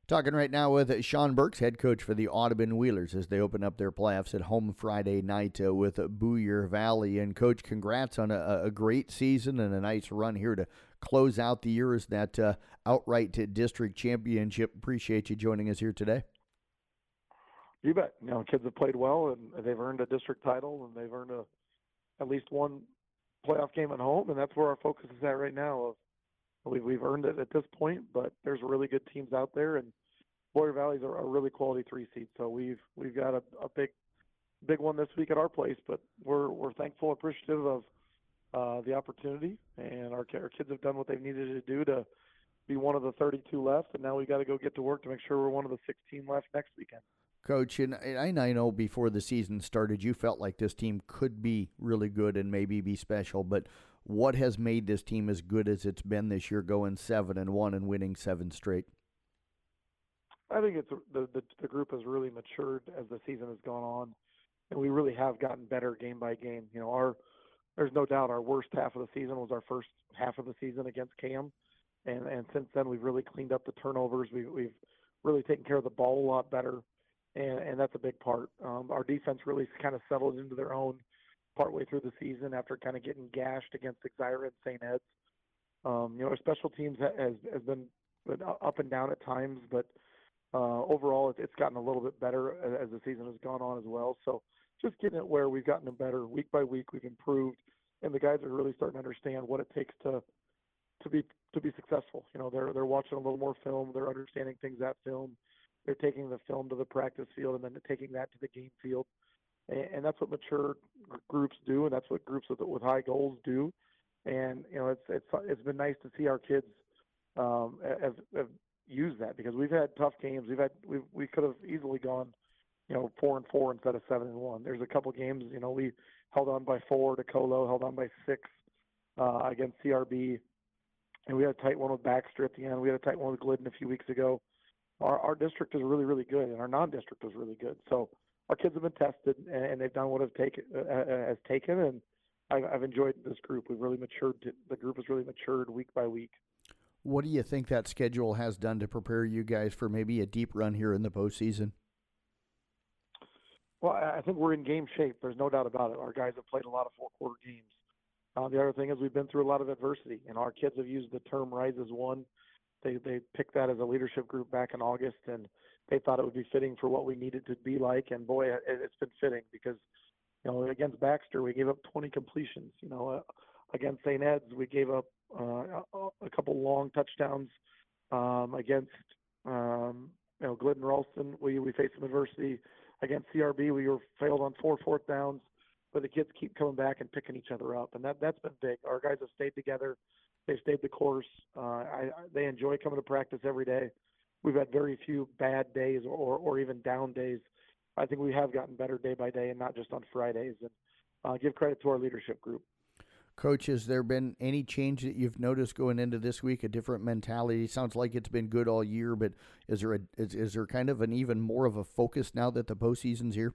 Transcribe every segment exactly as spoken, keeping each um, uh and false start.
Talking right now with Sean Burks, head coach for the Audubon Wheelers, as they open up their playoffs at home Friday night uh, with Boyer Valley. And, Coach, congrats on a, a great season and a nice run here to close out the year as that uh, outright district championship. Appreciate you joining us here today. You bet. You know, kids have played well, and they've earned a district title, and they've earned a, at least one playoff game at home, and that's where our focus is at right now. Of We've, we've earned it at this point, but there's really good teams out there, and Boyer Valley's a, a really quality three seed. So we've we've got a, a big big one this week at our place, but we're we're thankful, appreciative of uh, the opportunity, and our, our kids have done what they've needed to do to be one of the thirty-two left, and now we got to go get to work to make sure we're one of the sixteen left next weekend. Coach, and I know before the season started, you felt like this team could be really good and maybe be special, but what has made this team as good as it's been this year, going seven and one and winning seven straight? I think it's the, the the group has really matured as the season has gone on, and we really have gotten better game by game. You know, our there's no doubt our worst half of the season was our first half of the season against Cam, and and since then we've really cleaned up the turnovers. We, we've really taken care of the ball a lot better, and and that's a big part. Um, our defense really kind of settled into their own partway through the season after kind of getting gashed against Exira and Saint Ed's. Um, you know, our special teams has has been up and down at times, but uh, overall it's gotten a little bit better as the season has gone on as well. So just getting it where we've gotten it better week by week, we've improved, and the guys are really starting to understand what it takes to to be to be successful. You know, they're they're watching a little more film, they're understanding things at film, they're taking the film to the practice field and then taking that to the game field. And that's what mature groups do, and that's what groups with, with high goals do. And you know, it's it's it's been nice to see our kids um, have, have used that, because we've had tough games. We've had we we could have easily gone, you know, four and four instead of seven and one. There's a couple games, you know, we held on by four to Colo, held on by six uh, against C R B, and we had a tight one with Baxter at the end. We had a tight one with Glidden a few weeks ago. Our our district is really really good, and our non-district is really good. So our kids have been tested, and they've done what have taken uh, has taken, and I've, I've enjoyed this group. We've really matured. To, the group has really matured week by week. What do you think that schedule has done to prepare you guys for maybe a deep run here in the postseason? Well, I think we're in game shape. There's no doubt about it. Our guys have played a lot of four-quarter games. Uh, the other thing is we've been through a lot of adversity, and our kids have used the term "Rise as One." They they picked that as a leadership group back in August, and they thought it would be fitting for what we needed to be like. And boy, it, it's been fitting, because, you know, against Baxter, we gave up twenty completions. You know, uh, against Saint Ed's, we gave up uh, a, a couple long touchdowns. Um, against, um, you know, Glidden Ralston, we, we faced some adversity. Against C R B, we were failed on four fourth downs, but the kids keep coming back and picking each other up. And that, that's been big. Our guys have stayed together. They've stayed the course. Uh, I, I, they enjoy coming to practice every day. We've had very few bad days or, or even down days. I think we have gotten better day by day, and not just on Fridays. And uh, give credit to our leadership group. Coach, has there been any change that you've noticed going into this week, a different mentality? Sounds like it's been good all year, but is there a, is, is there kind of an even more of a focus now that the postseason's here?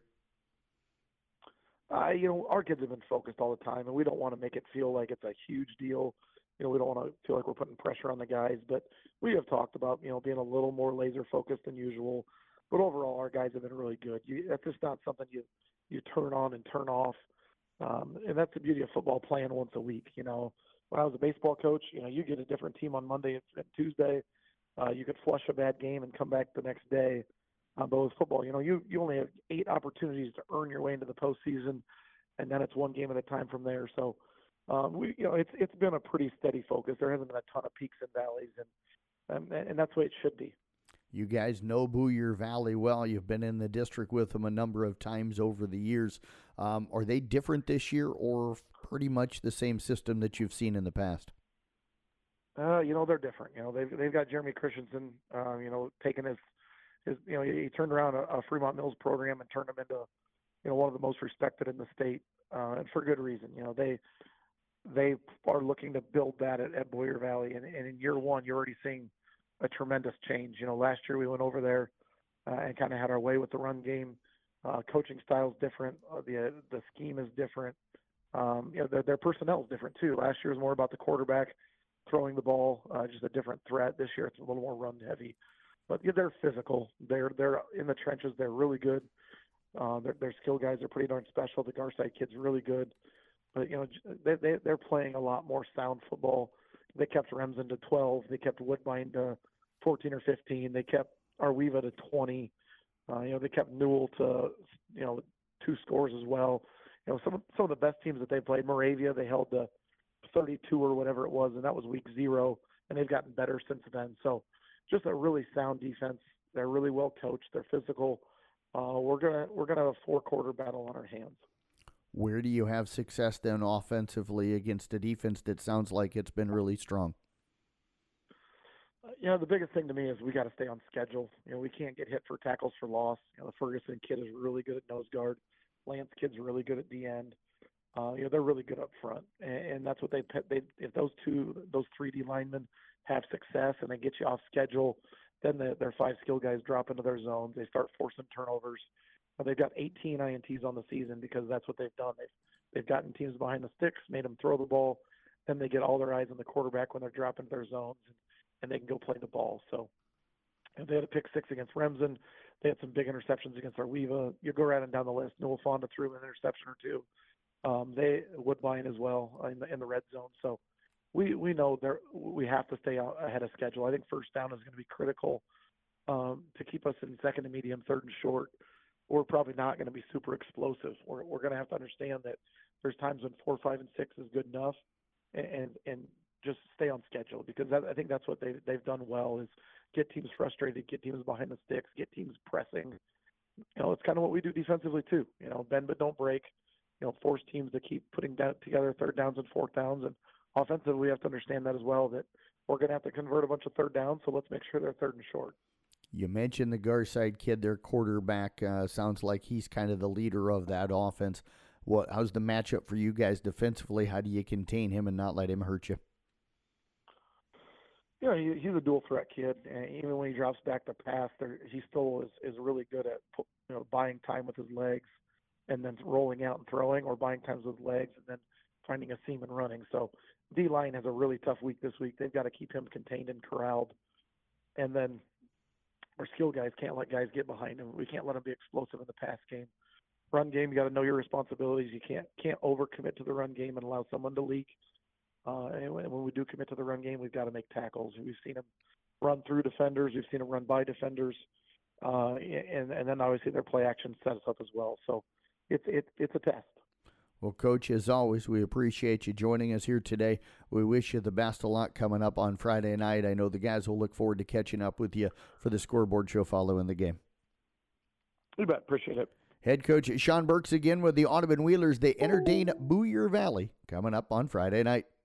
Uh, you know, our kids have been focused all the time, and we don't want to make it feel like it's a huge deal. You know, we don't want to feel like we're putting pressure on the guys, but we have talked about, you know, being a little more laser focused than usual. But overall, our guys have been really good. You, that's just not something you, you turn on and turn off. Um, and that's the beauty of football, playing once a week. You know, when I was a baseball coach, you know, you get a different team on Monday and, and Tuesday. Uh, you could flush a bad game and come back the next day. Um, but with football, you know, you, you only have eight opportunities to earn your way into the postseason, and then it's one game at a time from there. So, Um, we, you know, it's it's been a pretty steady focus. There hasn't been a ton of peaks and valleys, and um, and that's the way it should be. You guys know Boyer Valley well. You've been in the district with them a number of times over the years. Um, are they different this year, or pretty much the same system that you've seen in the past? Uh, you know, they're different. You know, they've they've got Jeremy Christensen. Uh, you know, taking his his you know he, he turned around a, a Fremont Mills program and turned them into, you know, one of the most respected in the state, uh, and for good reason. You know, they. They are looking to build that at, at Boyer Valley, and, and in year one, you're already seeing a tremendous change. You know, last year we went over there uh, and kind of had our way with the run game. Uh, coaching style is different. Uh, the the scheme is different. Um, you know, their, their personnel is different too. Last year was more about the quarterback throwing the ball, uh, just a different threat. This year it's a little more run heavy. but yeah, they're physical. They're they're in the trenches. They're really good. Uh, their, their skill guys are pretty darn special. The Garside kid's really good, but you know they, they they're playing a lot more sound football. They kept Remsen to twelve. They kept Woodbine to fourteen or fifteen. They kept Arweva to twenty. Uh, you know they kept Newell to you know two scores as well. You know some of, some of the best teams that they played. Moravia they held to thirty-two or whatever it was, and that was week zero. And they've gotten better since then. So just a really sound defense. They're really well coached. They're physical. Uh, we're gonna we're gonna have a four quarter battle on our hands. Where do you have success then offensively against a defense that sounds like it's been really strong? Uh, you know, the biggest thing to me is we got to stay on schedule. You know, we can't get hit for tackles for loss. You know, the Ferguson kid is really good at nose guard. Lance kid's really good at the end. Uh, you know, they're really good up front, and, and that's what they they if those two those three D linemen have success and they get you off schedule, then the, their five skill guys drop into their zones. They start forcing turnovers. Well, they've got eighteen I N Ts on the season because that's what they've done. They've they've gotten teams behind the sticks, made them throw the ball. Then they get all their eyes on the quarterback when they're dropping their zones, and, and they can go play the ball. So if they had a pick six against Remsen. They had some big interceptions against Arweva. You go right on down the list. Noah Fonda threw an interception or two. Um, they Woodbine as well in the in the red zone. So we we know there we have to stay out ahead of schedule. I think first down is going to be critical um, to keep us in second and medium, third and short. We're probably not going to be super explosive. We're we're going to have to understand that there's times when four, five, and six is good enough, and and, and just stay on schedule because that, I think that's what they they've done well is get teams frustrated, get teams behind the sticks, get teams pressing. You know, it's kind of what we do defensively too. You know, bend but don't break. You know, force teams to keep putting down, together third downs and fourth downs. And offensively, we have to understand that as well, that we're going to have to convert a bunch of third downs, so let's make sure they're third and short. You mentioned the Garside kid, their quarterback. Uh, sounds like he's kind of the leader of that offense. What? How's the matchup for you guys defensively? How do you contain him and not let him hurt you? Yeah, he, he's a dual threat kid, and even when he drops back to pass, there, he still is, is really good at you know buying time with his legs, and then rolling out and throwing, or buying times with legs and then finding a seam and running. So D-line has a really tough week this week. They've got to keep him contained and corralled. And then our skill guys can't let guys get behind him. We can't let them be explosive in the pass game. Run game, you got to know your responsibilities. You can't can't overcommit to the run game and allow someone to leak. Uh, and when we do commit to the run game, we've got to make tackles. We've seen them run through defenders. We've seen them run by defenders. Uh, and, and then obviously their play action sets us up as well. So it's it, it's a test. Well, Coach, as always, we appreciate you joining us here today. We wish you the best of luck coming up on Friday night. I know the guys will look forward to catching up with you for the scoreboard show following the game. You bet. Appreciate it. Head coach Sean Burks again with the Audubon Wheelers. They entertain Boyer Valley coming up on Friday night.